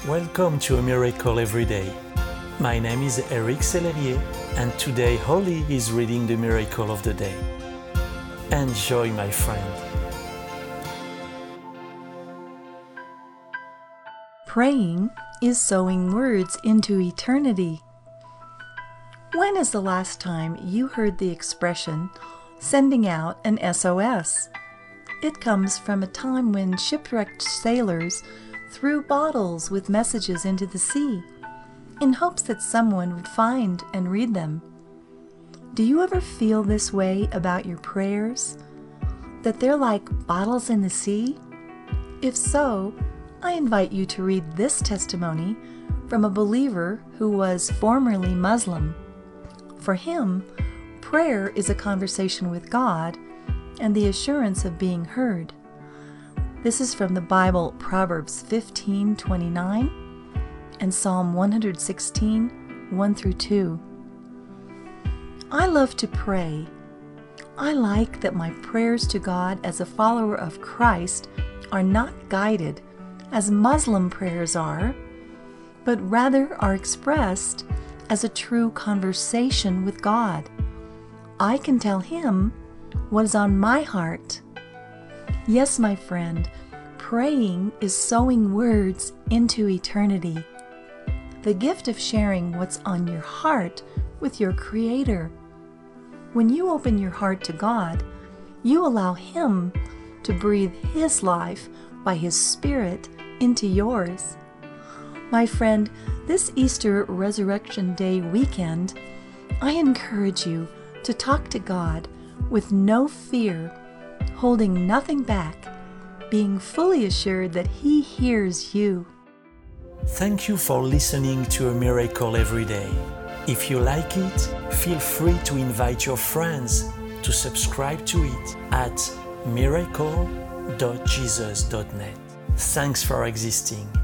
Welcome to A Miracle Every Day. My name is Eric Sellerier, and today Holly is reading the Miracle of the Day. Enjoy, my friend. Praying is sowing words into eternity. When is the last time you heard the expression, sending out an SOS? It comes from a time when shipwrecked sailors threw bottles with messages into the sea in hopes that someone would find and read them. Do you ever feel this way about your prayers? That they're like bottles in the sea? If so, I invite you to read this testimony from a believer who was formerly Muslim. For him, prayer is a conversation with God and the assurance of being heard. This is from the Bible, Proverbs 15:29 and Psalm 116, 1 through 2. I love to pray. I like that my prayers to God as a follower of Christ are not guided as Muslim prayers are, but rather are expressed as a true conversation with God. I can tell Him what is on my heart. Yes, my friend, praying is sowing words into eternity. The gift of sharing what's on your heart with your Creator. When you open your heart to God, you allow Him to breathe His life by His Spirit into yours. My friend, this Easter Resurrection Day weekend, I encourage you to talk to God with no fear, holding nothing back, being fully assured that He hears you. Thank you for listening to A Miracle Every Day. If you like it, feel free to invite your friends to subscribe to it at miracle.jesus.net. Thanks for existing.